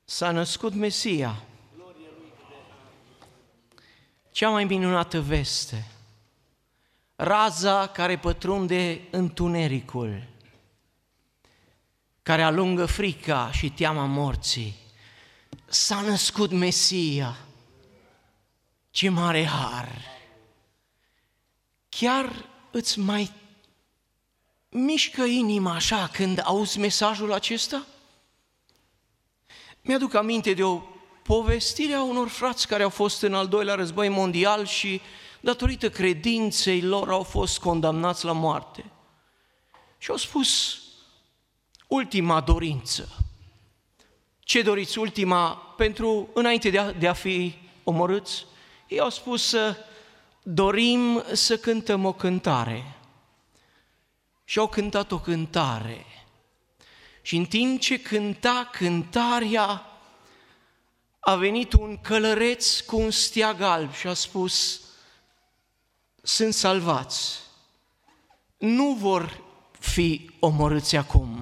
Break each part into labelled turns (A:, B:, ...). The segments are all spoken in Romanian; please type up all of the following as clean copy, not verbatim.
A: S-a născut Mesia. Cea mai minunată veste. Raza care pătrunde întunericul, care alungă frica și teama morții. S-a născut Mesia. Ce mare har! Chiar îți mai mișcă inima așa când auzi mesajul acesta? Mi-aduc aminte de o povestire a unor frați care au fost în al doilea război mondial și datorită credinței lor au fost condamnați la moarte. Și au spus ultima dorință. Ce doriți ultima pentru înainte de a fi omorâți? Ei au spus dorim să cântăm o cântare. Și au cântat o cântare. Și în timp ce cânta cântarea, a venit un călăreț cu un steag alb și a spus: sunt salvați, nu vor fi omorâți acum.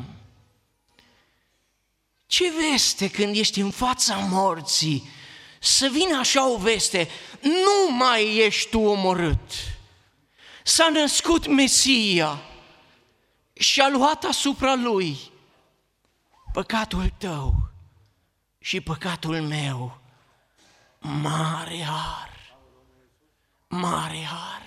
A: Ce veste când ești în fața morții, să vină așa o veste, nu mai ești tu omorât. S-a născut Mesia și a luat asupra lui păcatul tău și păcatul meu. Mare har, mare har.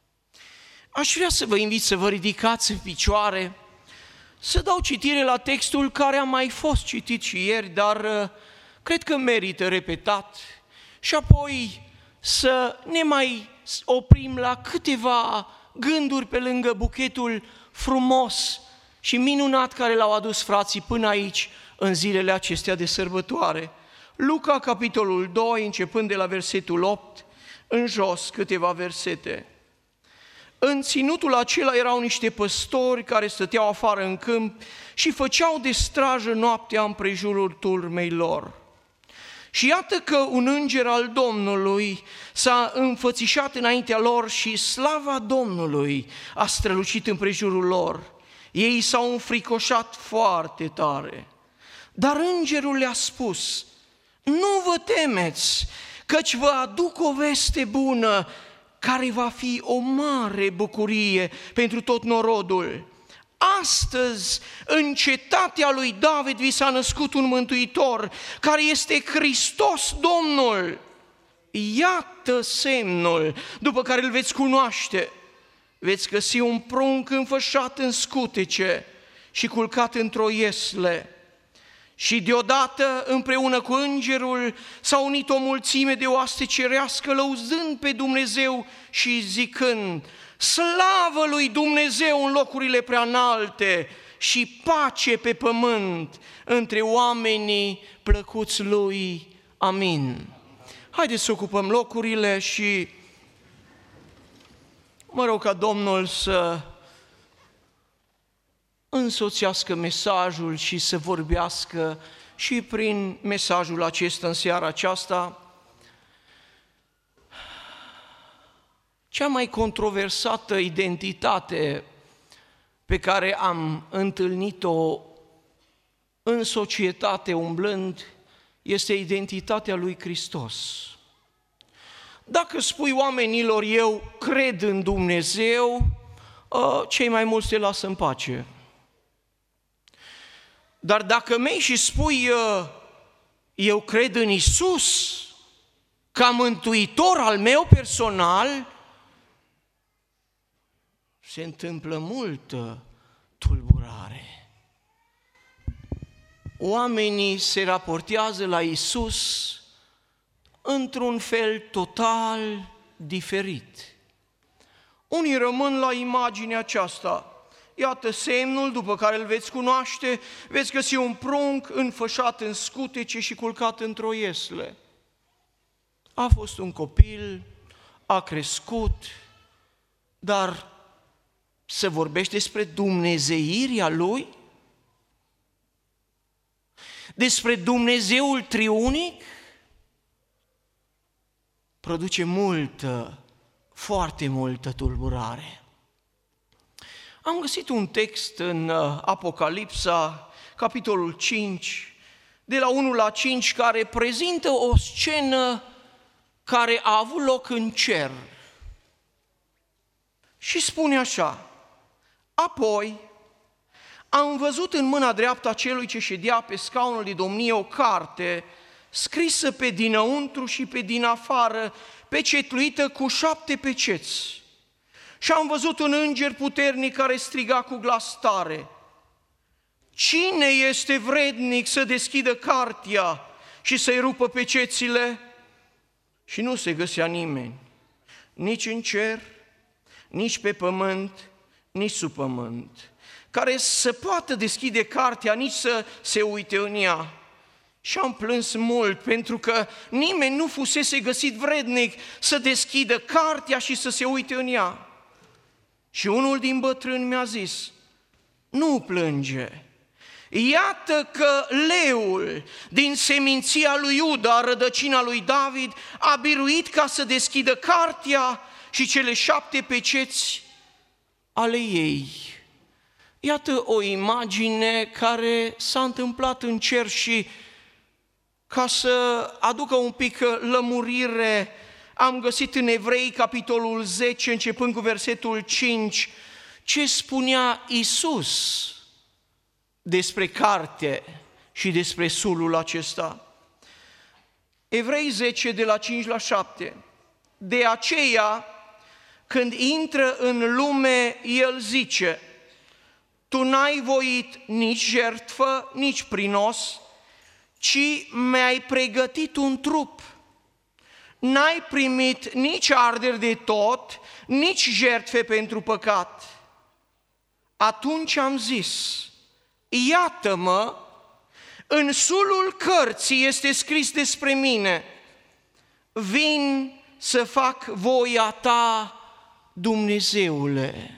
A: Aș vrea să vă invit să vă ridicați în picioare, să dau citire la textul care a mai fost citit și ieri, dar cred că merită repetat, și apoi să ne mai oprim la câteva gânduri pe lângă buchetul frumos și minunat care l-au adus frații până aici în zilele acestea de sărbătoare. Luca, capitolul 2, începând de la versetul 8, în jos câteva versete. În ținutul acela erau niște păstori care stăteau afară în câmp și făceau de strajă noaptea împrejurul turmei lor. Și iată că un înger al Domnului s-a înfățișat înaintea lor și slava Domnului a strălucit împrejurul lor. Ei s-au înfricoșat foarte tare. Dar îngerul le-a spus: nu vă temeți, căci vă aduc o veste bună, care va fi o mare bucurie pentru tot norodul. Astăzi, în cetatea lui David, vi s-a născut un mântuitor, care este Hristos Domnul. Iată semnul după care îl veți cunoaște. Veți găsi un prunc înfășat în scutece și culcat într-o iesle. Și deodată, împreună cu îngerul, s-a unit o mulțime de oaste cerească, lăuzând pe Dumnezeu și zicând: slavă lui Dumnezeu în locurile preanalte și pace pe pământ între oamenii plăcuți lui. Amin. Haideți să ocupăm locurile și mă rog ca Domnul să însoțească mesajul și să vorbească și prin mesajul acesta în seara aceasta. Cea mai controversată identitate pe care am întâlnit-o în societate umblând este identitatea lui Hristos. Dacă spui oamenilor: eu cred în Dumnezeu, cei mai mulți te lasă în pace. Dar dacă mergi și spui: eu cred în Iisus ca mântuitor al meu personal, se întâmplă multă tulburare. Oamenii se raportează la Iisus într-un fel total diferit. Unii rămân la imaginea aceasta: iată semnul după care îl veți cunoaște, veți găsi un prunc înfășat în scutece și culcat într-o iesle. A fost un copil, a crescut, dar se vorbește despre dumnezeirea lui? Despre Dumnezeul triunic? Produce multă, foarte multă tulburare. Am găsit un text în Apocalipsa, capitolul 5, de la 1 la 5, care prezintă o scenă care a avut loc în cer. Și spune așa: apoi am văzut în mâna dreaptă a celui ce ședea pe scaunul de domnie o carte scrisă pe dinăuntru și pe din afară, pecetluită cu 7 peceți. Și am văzut un înger puternic care striga cu glas tare: cine este vrednic să deschidă cartea și să-i rupă pecețile? Și nu se găsea nimeni, nici în cer, nici pe pământ, nici sub pământ, care să poată deschide cartea, nici să se uite în ea. Și am plâns mult, pentru că nimeni nu fusese găsit vrednic să deschidă cartea și să se uite în ea. Și unul din bătrâni mi-a zis: nu plânge, iată că leul din seminția lui Iuda, rădăcina lui David, a biruit ca să deschidă cartea și cele 7 peceți ale ei. Iată o imagine care s-a întâmplat în cer și, ca să aducă un pic lămurire, am găsit în Evrei, capitolul 10, începând cu versetul 5, ce spunea Iisus despre carte și despre sulul acesta. Evrei 10, de la 5 la 7. De aceea, când intră în lume, el zice: tu n-ai voit nici jertfă, nici prinos, ci mi-ai pregătit un trup. N-ai primit nici arderi de tot, nici jertfe pentru păcat. Atunci am zis: iată-mă, în sulul cărții este scris despre mine: vin să fac voia ta, Dumnezeule.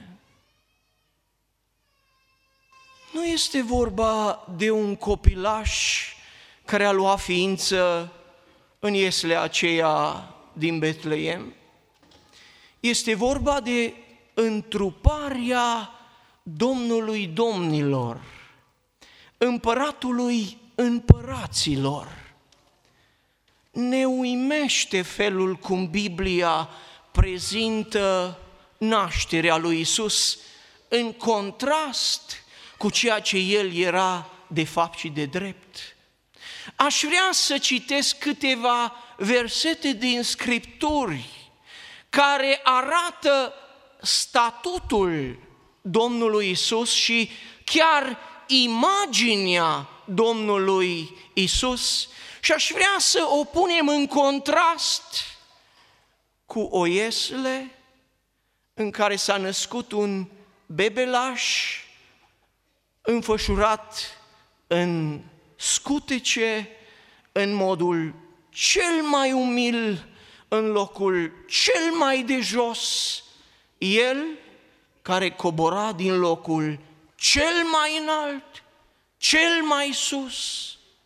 A: Nu este vorba de un copilaș care a luat ființă în ieslea aceea din Betleem. Este vorba de întruparea Domnului domnilor, Împăratului împăraților. Ne uimește felul cum Biblia prezintă nașterea lui Iisus în contrast cu ceea ce El era de fapt și de drept. Aș vrea să citesc câteva versete din Scripturi care arată statutul Domnului Iisus și chiar imaginea Domnului Iisus, și aș vrea să o punem în contrast cu o iesle în care s-a născut un bebelaș înfășurat în scutece, în modul cel mai umil, în locul cel mai de jos, el care cobora din locul cel mai înalt, cel mai sus,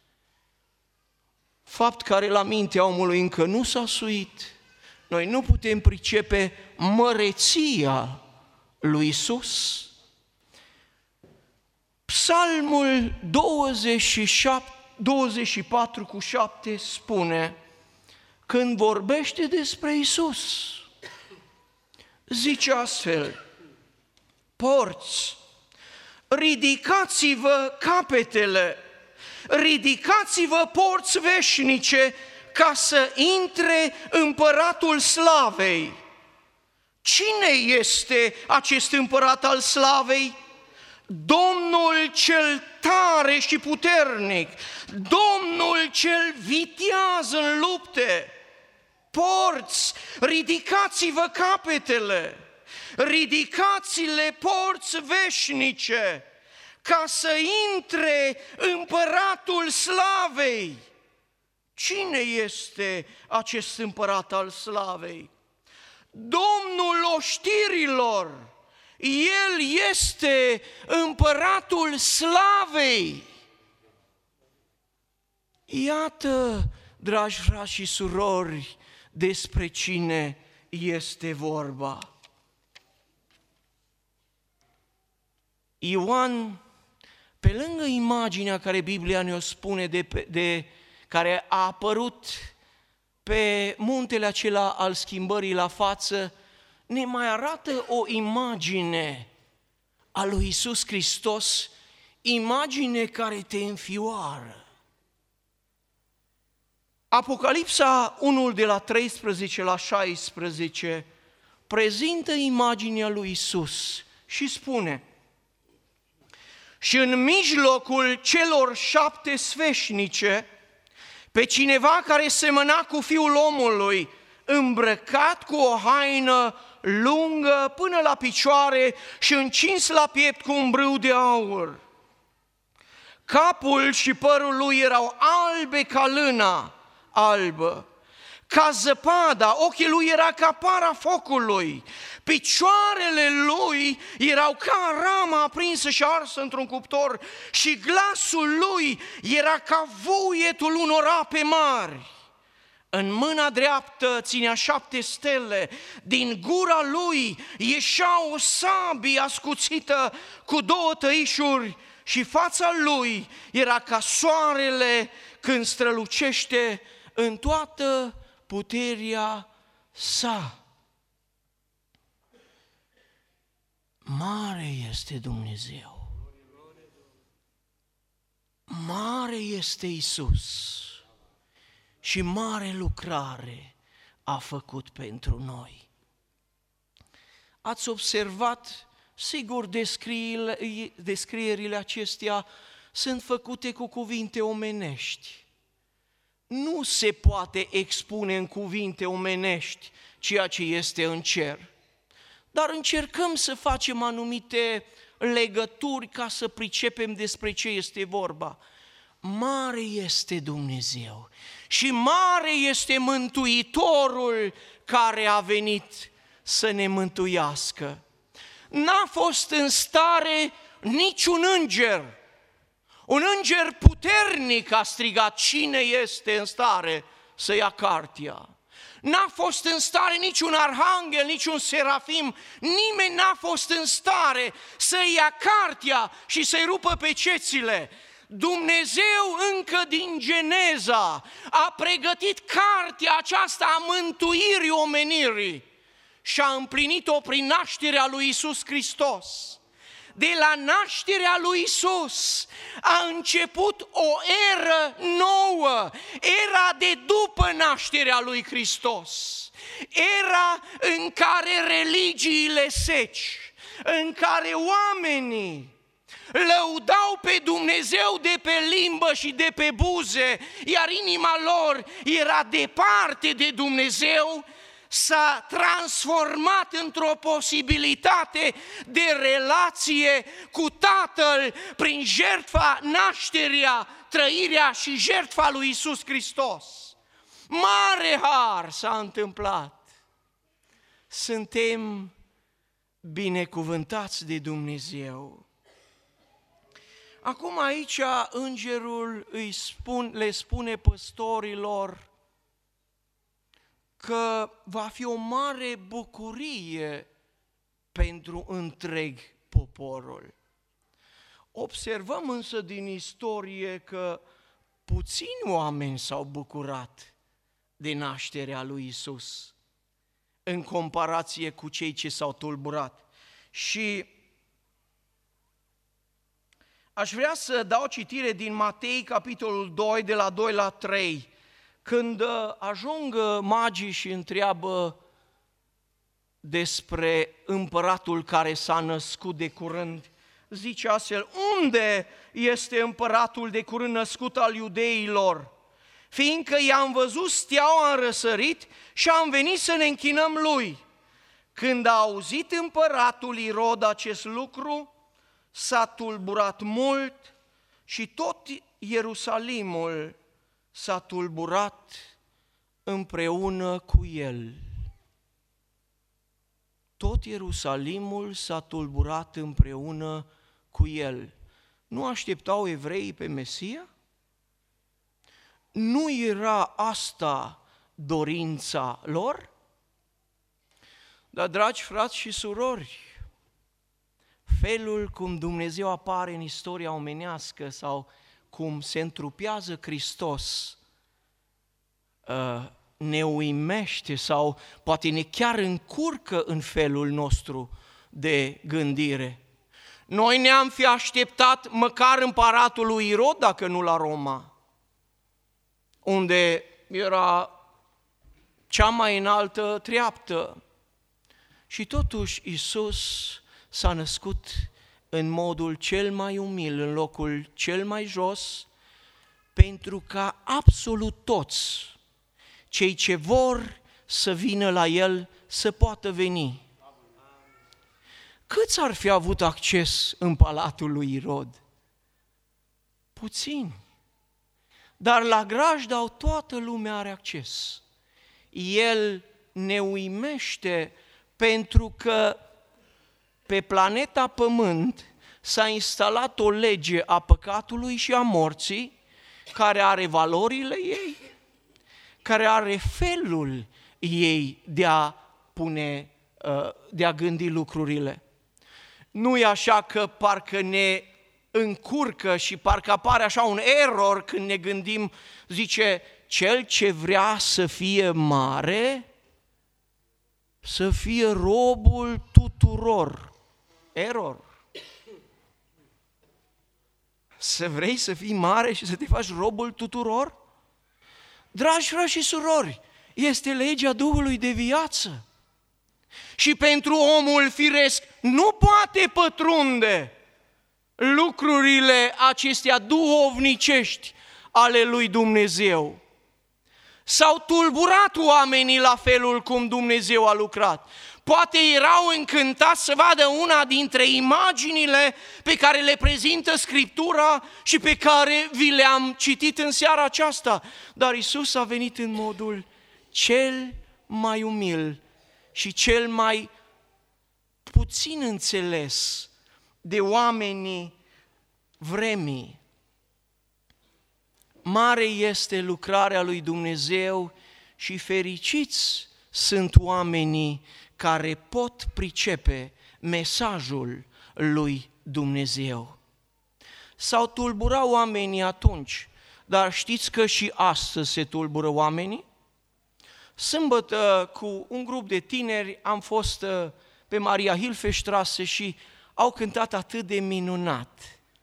A: fapt care la mintea omului încă nu s-a suit. Noi nu putem pricepe măreția lui Iisus. Psalmul 24 cu 7 spune, când vorbește despre Iisus, zice astfel: porți, ridicați-vă capetele, ridicați-vă porți veșnice, ca să intre împăratul slavei. Cine este acest împărat al slavei? Domnul cel tare și puternic, Domnul cel viteaz în lupte. Porți, ridicați-vă capetele, ridicați-le porți veșnice, ca să intre împăratul slavei. Cine este acest împărat al slavei? Domnul oștirilor. El este împăratul slavei. Iată, dragi frați și surori, despre cine este vorba. Ioan, Pe lângă imaginea care Biblia ne-o spune care a apărut pe muntele acela al schimbării la față, ne mai arată o imagine a lui Iisus Hristos, imagine care te înfioară. Apocalipsa 1 de la 13 la 16 prezintă imaginea lui Iisus și spune: și în mijlocul celor 7 sfeșnice, pe cineva care semăna cu Fiul omului, îmbrăcat cu o haină lungă până la picioare și încins la piept cu un brâu de aur. Capul și părul lui erau albe ca lână albă, ca zăpada, ochii lui era ca para focului, picioarele lui erau ca rama aprinsă și arsă într-un cuptor și glasul lui era ca vuietul unor ape mari. În mâna dreaptă ținea 7 stele, din gura lui ieșea o sabie ascuțită cu 2 tăișuri și fața lui era ca soarele când strălucește în toată puterea sa. Mare este Dumnezeu, mare este Iisus și mare lucrare a făcut pentru noi. Ați observat, sigur, descrierile acestea sunt făcute cu cuvinte omenești. Nu se poate expune în cuvinte omenești ceea ce este în cer, dar încercăm să facem anumite legături ca să pricepem despre ce este vorba. Mare este Dumnezeu și mare este Mântuitorul care a venit să ne mântuiască. N-a fost în stare niciun înger. Un înger puternic a strigat: cine este în stare să ia cartea? N-a fost în stare niciun arhanghel, niciun serafim, nimeni n-a fost în stare să ia cartea și să-i rupă pe cețile. Dumnezeu încă din Geneza a pregătit cartea aceasta a mântuirii omenirii și a împlinit-o prin nașterea lui Iisus Hristos. De la nașterea lui Iisus a început o eră nouă, era de după nașterea lui Hristos, era în care religiile seci, în care oamenii lăudau pe Dumnezeu de pe limbă și de pe buze, iar inima lor era departe de Dumnezeu, s-a transformat într-o posibilitate de relație cu Tatăl prin jertfa, nașterea, trăirea și jertfa lui Iisus Hristos. Mare har s-a întâmplat. Suntem binecuvântați de Dumnezeu. Acum aici îngerul le spune păstorilor că va fi o mare bucurie pentru întreg poporul. Observăm însă din istorie că puțini oameni s-au bucurat de nașterea lui Iisus în comparație cu cei ce s-au tulburat. Și aș vrea să dau citire din Matei, capitolul 2, de la 2 la 3, când ajung magii și întreabă despre împăratul care s-a născut de curând. Zice astfel: unde este împăratul de curând născut al iudeilor? Fiindcă i-am văzut steaua în răsărit și am venit să ne închinăm lui. Când a auzit împăratul Irod acest lucru, s-a tulburat mult și tot Ierusalimul s-a tulburat împreună cu el. Tot Ierusalimul s-a tulburat împreună cu el. Nu așteptau evreii pe Mesia? Nu era asta dorința lor? Dar, dragi frați și surori, felul cum Dumnezeu apare în istoria omenească sau cum se întrupează Hristos ne uimește sau poate ne chiar încurcă în felul nostru de gândire. Noi ne-am fi așteptat măcar împăratul lui Irod, dacă nu la Roma, unde era cea mai înaltă treaptă. Și totuși Iisus s-a născut în modul cel mai umil, în locul cel mai jos, pentru ca absolut toți cei ce vor să vină la El să poată veni. Câți ar fi avut acces în palatul lui Irod? Puțini. Dar la Grajdau toată lumea are acces. El ne uimește pentru că pe planeta Pământ s-a instalat o lege a păcatului și a morții, care are valorile ei, care are felul ei de a gândi lucrurile. Nu e așa că parcă ne încurcă și parcă apare așa un error când ne gândim, zice, cel ce vrea să fie mare, să fie robul tuturor. Error. Să vrei să fii mare și să te faci robul tuturor? Dragi frați și surori, este legea Duhului de viață. Și pentru omul firesc nu poate pătrunde lucrurile acestea duhovnicești ale lui Dumnezeu. S-au tulburat oamenii la felul cum Dumnezeu a lucrat. Poate erau încântați să vadă una dintre imaginile pe care le prezintă Scriptura și pe care vi le-am citit în seara aceasta. Dar Iisus a venit în modul cel mai umil și cel mai puțin înțeles de oamenii vremii. Mare este lucrarea lui Dumnezeu și fericiți sunt oamenii care pot pricepe mesajul lui Dumnezeu. S-au tulburat oamenii atunci, dar știți că și astăzi se tulbură oamenii? Sâmbătă, cu un grup de tineri, am fost pe Maria Hilfestrasse și au cântat atât de minunat.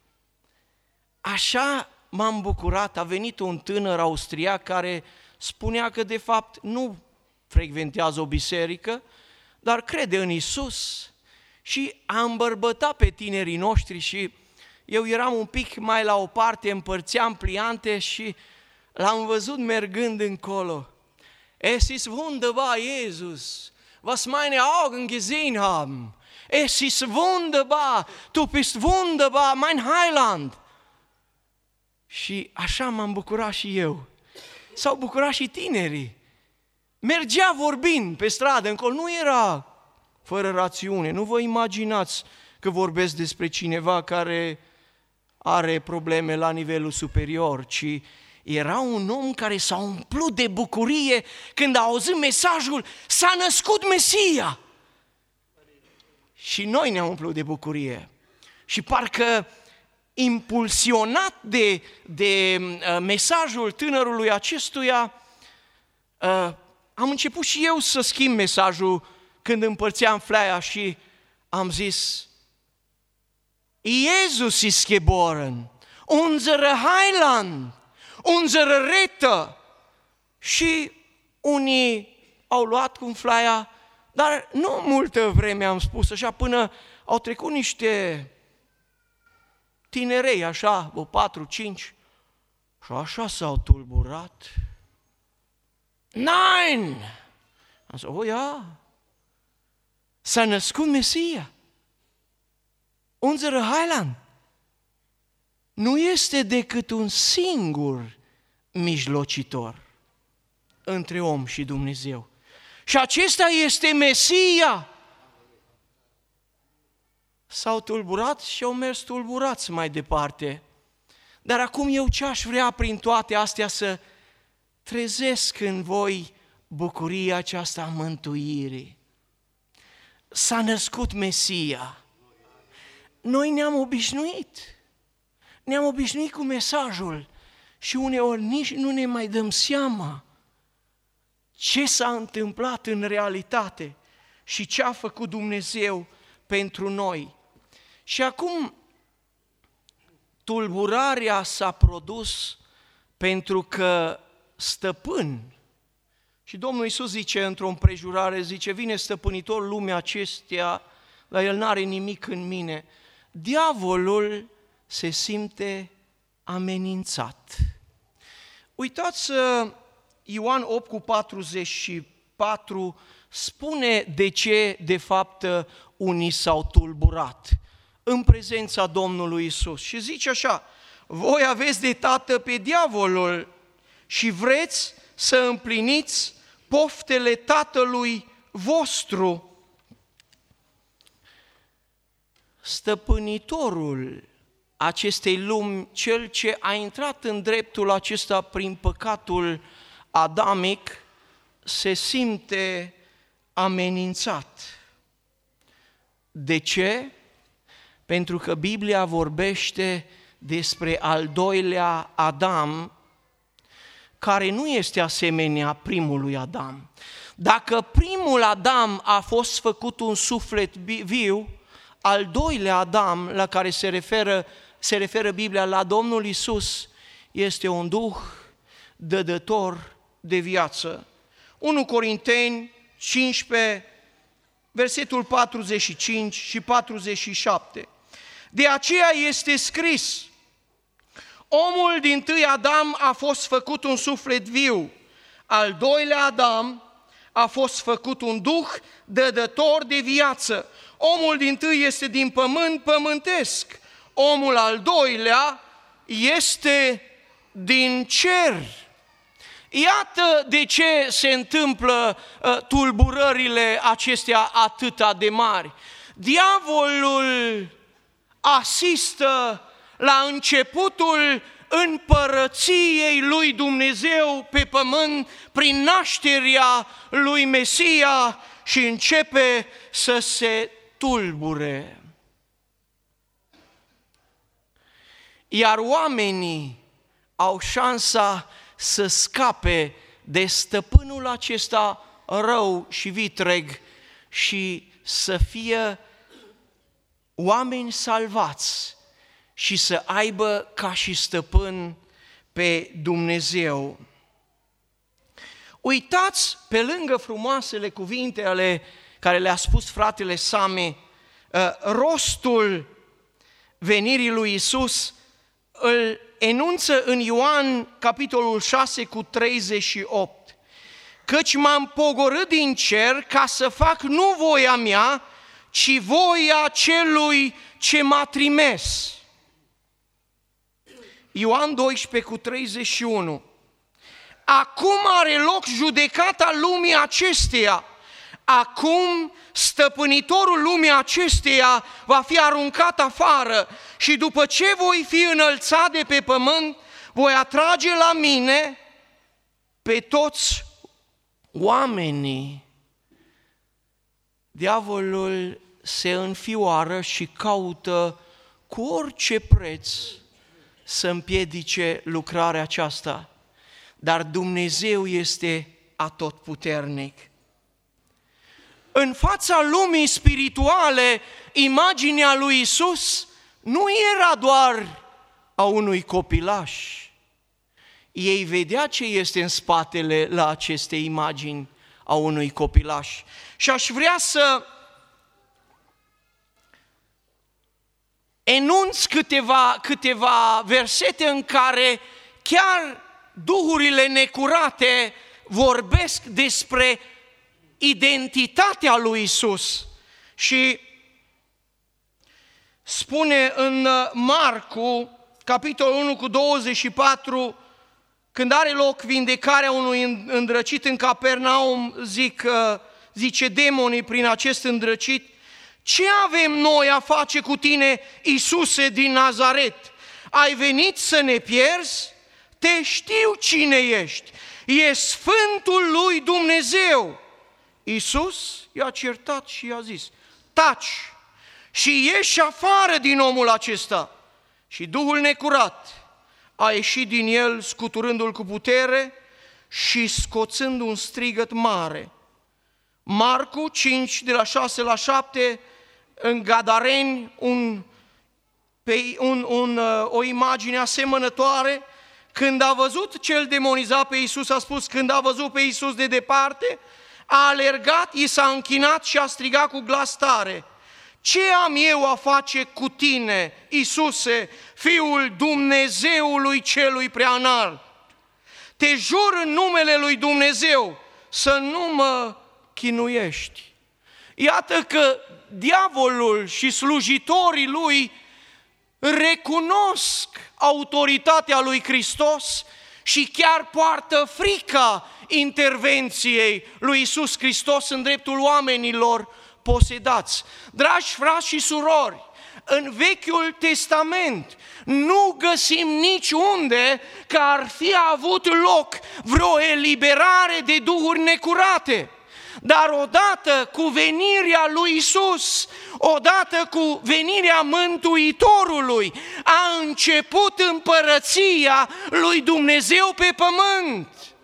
A: Așa m-am bucurat, a venit un tânăr austriac care spunea că de fapt nu frecventează o biserică, dar crede în Iisus și a îmbărbătat pe tinerii noștri și eu eram un pic mai la o parte, împărțeam pliante și l-am văzut mergând încolo. Es ist wunderbar, Jesus, was meine Augen gesehen haben. Es ist wunderbar, du bist wunderbar, mein Heiland. Și așa m-am bucurat și eu. S-au bucurat și tinerii. Mergea vorbind pe stradă încolo, nu era fără rațiune. Nu vă imaginați că vorbesc despre cineva care are probleme la nivelul superior, ci era un om care s-a umplut de bucurie când a auzit mesajul, s-a născut Mesia. Și noi ne-am umplut de bucurie. Și parcă impulsionat de mesajul tânărului acestuia, am început și eu să schimb mesajul când împărțeam fleaia și am zis: Jesus ist geboren, unser Heiland, unser Retter. Și unii au luat cu fleaia, dar nu multă vreme am spus așa, până au trecut niște tinerei, așa, 4-5, și așa s-au tulburat. Nein! Am zis, ja, s-a născut Mesia, unser Heiland. Nu este decât un singur mijlocitor între om și Dumnezeu. Și acesta este Mesia. S-au tulburat și au mers tulburați mai departe. Dar acum eu ce aș vrea prin toate astea să trezesc în voi bucuria aceasta a mântuirii. S-a născut Mesia. noi ne-am obișnuit. Ne-am obișnuit cu mesajul și uneori nici nu ne mai dăm seama ce s-a întâmplat în realitate și ce a făcut Dumnezeu pentru noi. Și acum tulburarea s-a produs pentru că stăpân, și Domnul Iisus zice într-o împrejurare, zice, vine stăpânitor lumea acesteia, dar el n-are nimic în mine. Diavolul se simte amenințat. Uitați, Ioan 8:44 spune de ce, de fapt, unii s-au tulburat în prezența Domnului Iisus. Și zice așa, voi aveți de tată pe diavolul și vreți să împliniți poftele tatălui vostru. Stăpânitorul acestei lumi, cel ce a intrat în dreptul acesta prin păcatul adamic, se simte amenințat. De ce? Pentru că Biblia vorbește despre al doilea Adam, care nu este asemenea primului Adam. Dacă primul Adam a fost făcut un suflet viu, al doilea Adam, la care se referă Biblia, la Domnul Iisus, este un duh dădător de viață. 1 Corinteni 15, versetul 45 și 47. De aceea este scris, omul dintâi Adam a fost făcut un suflet viu, al doilea Adam a fost făcut un duh dădător de viață. Omul dintâi este din pământ pământesc, omul al doilea este din cer. Iată de ce se întâmplă tulburările acestea atâta de mari. Diavolul asistă la începutul împărăției lui Dumnezeu pe pământ prin nașterea lui Mesia și începe să se tulbure. Iar oamenii au șansa să scape de stăpânul acesta rău și vitreg și să fie oameni salvați și să aibă ca și stăpân pe Dumnezeu. Uitați, pe lângă frumoasele cuvinte ale care le-a spus fratele Sami, rostul venirii lui Iisus îl enunță în Ioan, capitolul 6, cu 38. Căci m-am pogorât din cer ca să fac nu voia mea, ci voia celui ce m-a trimis. Ioan 12, cu 31. Acum are loc judecata lumii acesteia. Acum stăpânitorul lumii acesteia va fi aruncat afară și după ce voi fi înălțat de pe pământ, voi atrage la mine pe toți oamenii. Diavolul se înfioară și caută cu orice preț să împiedice lucrarea aceasta, dar Dumnezeu este atotputernic. În fața lumii spirituale, imaginea lui Iisus nu era doar a unui copilaș. Ei vedea ce este în spatele la aceste imagini a unui copilaș. Și aș vrea să enunț câteva versete în care chiar duhurile necurate vorbesc despre identitatea lui Iisus. Și spune în Marcu, capitolul 1 cu 24, când are loc vindecarea unui îndrăcit în Capernaum, zice demonii prin acest îndrăcit, ce avem noi a face cu tine, Iisuse din Nazaret? Ai venit să ne pierzi? Te știu cine ești, e Sfântul lui Dumnezeu. Iisus i-a certat și i-a zis, taci și ieși afară din omul acesta. Și duhul necurat a ieșit din el, scuturându-l cu putere și scoțând un strigăt mare. Marcu 5, de la 6 la 7, în Gadareni, o imagine asemănătoare. Când a văzut cel demonizat pe Iisus, a spus, când a văzut pe Iisus de departe, a alergat, i s-a închinat și a strigat cu glas tare: ce am eu a face cu tine, Iisuse, Fiul Dumnezeului celui preanalt? Te jur în numele lui Dumnezeu să nu mă chinuiești. Iată că diavolul și slujitorii lui recunosc autoritatea lui Hristos și chiar poartă frica intervenției lui Iisus Hristos în dreptul oamenilor posedați. Dragi frați și surori, în Vechiul Testament nu găsim niciunde că ar fi avut loc vreo eliberare de duhuri necurate. Dar odată cu venirea lui Iisus, odată cu venirea Mântuitorului, a început împărăția lui Dumnezeu pe pământ.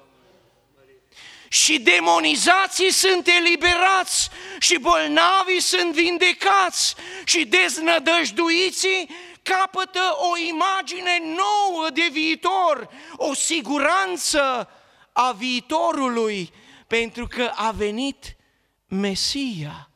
A: Și demonizații sunt eliberați, și bolnavii sunt vindecați, și deznădăjduiții capătă o imagine nouă de viitor, o siguranță a viitorului, pentru că a venit Mesia.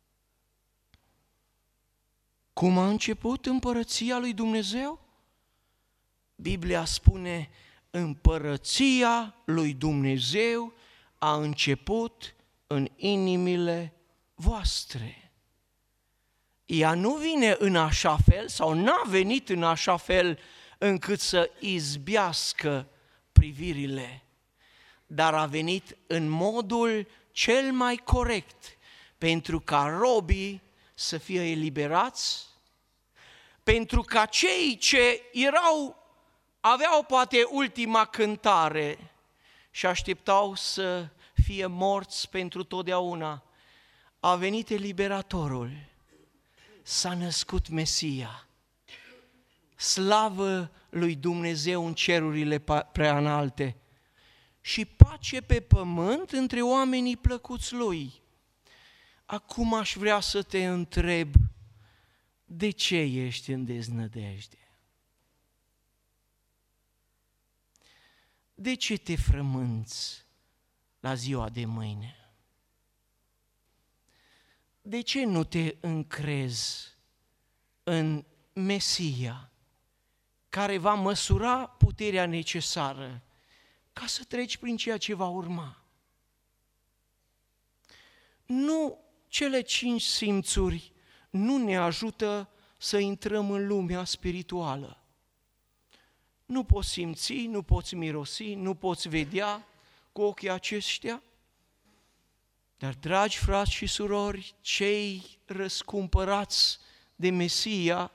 A: Cum a început împărăția lui Dumnezeu? Biblia spune: împărăția lui Dumnezeu a început în inimile voastre. Ea nu vine în așa fel, sau n-a venit în așa fel încât să izbească privirile, dar a venit în modul cel mai corect, pentru ca robii să fie eliberați, pentru ca cei ce aveau poate ultima cântare și așteptau să fie morți pentru totdeauna, a venit eliberatorul, s-a născut Mesia. Slavă lui Dumnezeu în cerurile preanalte și pace pe pământ între oamenii plăcuți lui. Acum aș vrea să te întreb, de ce ești în deznădejde? De ce te frămânți la ziua de mâine? De ce nu te încrezi în Mesia, care va măsura puterea necesară ca să treci prin ceea ce va urma? Nu, cele 5 simțuri nu ne ajută să intrăm în lumea spirituală. Nu poți simți, nu poți mirosi, nu poți vedea cu ochii aceștia. Dar, dragi frați și surori, cei răscumpărați de Mesia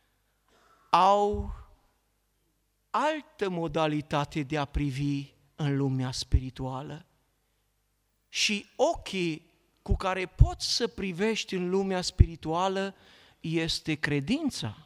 A: au altă modalitate de a privi în lumea spirituală. Și ochii cu care poți să privești în lumea spirituală este credința.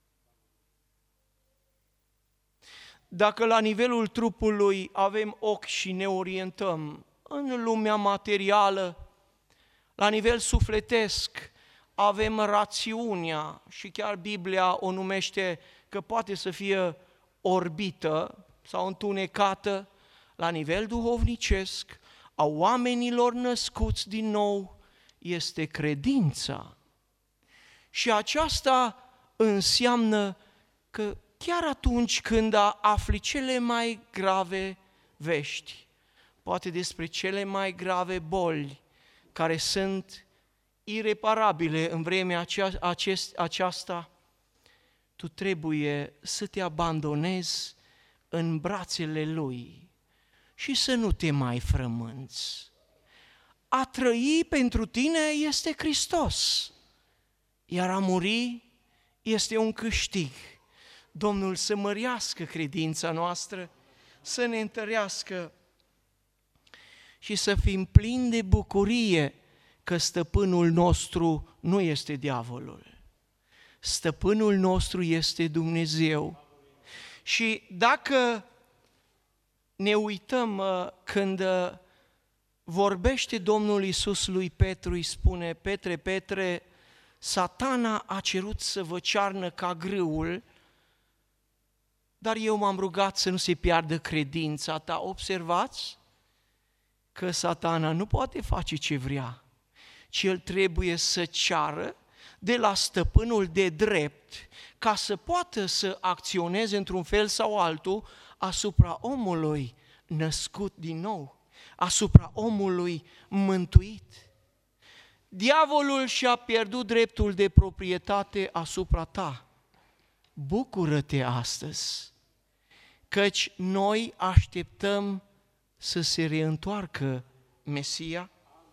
A: Dacă la nivelul trupului avem ochi și ne orientăm în lumea materială, la nivel sufletesc avem rațiunea, și chiar Biblia o numește că poate să fie orbită sau întunecată. La nivel duhovnicesc, a oamenilor născuți din nou, este credința. Și aceasta înseamnă că chiar atunci când afli cele mai grave vești, poate despre cele mai grave boli care sunt ireparabile în vremea aceasta, tu trebuie să te abandonezi în brațele Lui și să nu te mai frămânți. A trăi pentru tine este Hristos, iar a muri este un câștig. Domnul să mărească credința noastră, să ne întărească și să fim plini de bucurie că stăpânul nostru nu este diavolul, Stăpânul nostru este Dumnezeu. Și dacă ne uităm când vorbește Domnul Iisus lui Petru, îi spune: Petre, Petre, Satana a cerut să vă cearnă ca grâul, dar eu m-am rugat să nu se piardă credința ta. Observați că Satana nu poate face ce vrea, ci el trebuie să ceară de la stăpânul de drept ca să poată să acționeze într-un fel sau altul asupra omului născut din nou, asupra omului mântuit. Diavolul și-a pierdut dreptul de proprietate asupra ta. Bucură-te astăzi, căci noi așteptăm să se reîntoarcă Mesia.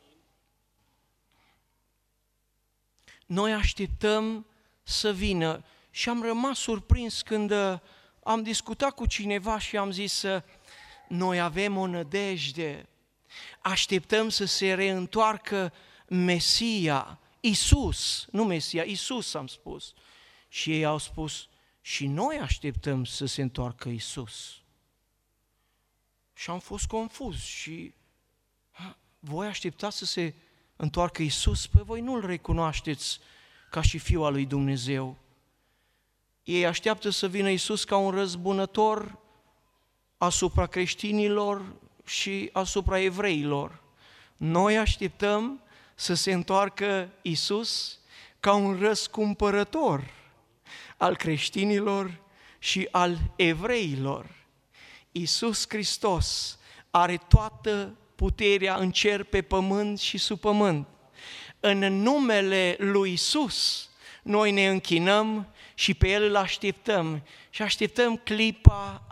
A: Noi așteptăm să vină și am rămas surprins când am discutat cu cineva și am zis: noi avem o nădejde, așteptăm să se reîntoarcă Mesia, Iisus, nu Mesia, Iisus am spus. Și ei au spus: și noi așteptăm să se întoarcă Iisus. Și am fost confuz și voi așteptați să se întoarcă Iisus? Păi voi nu-L recunoașteți ca și Fiul al lui Dumnezeu. Ei așteaptă să vină Iisus ca un răzbunător asupra creștinilor și asupra evreilor. Noi așteptăm să se întoarcă Iisus ca un răscumpărător al creștinilor și al evreilor. Iisus Hristos are toată puterea în cer, pe pământ și sub pământ. În numele lui Iisus noi ne închinăm și pe El îl așteptăm și așteptăm clipa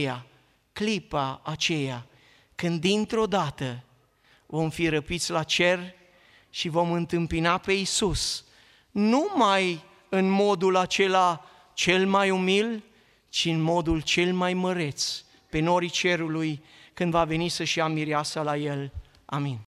A: aceea când dintr-o dată vom fi răpiți la cer și vom întâmpina pe Iisus, nu mai în modul acela cel mai umil, ci în modul cel mai măreț, pe norii cerului, când va veni să-și ia mireasa la El. Amin.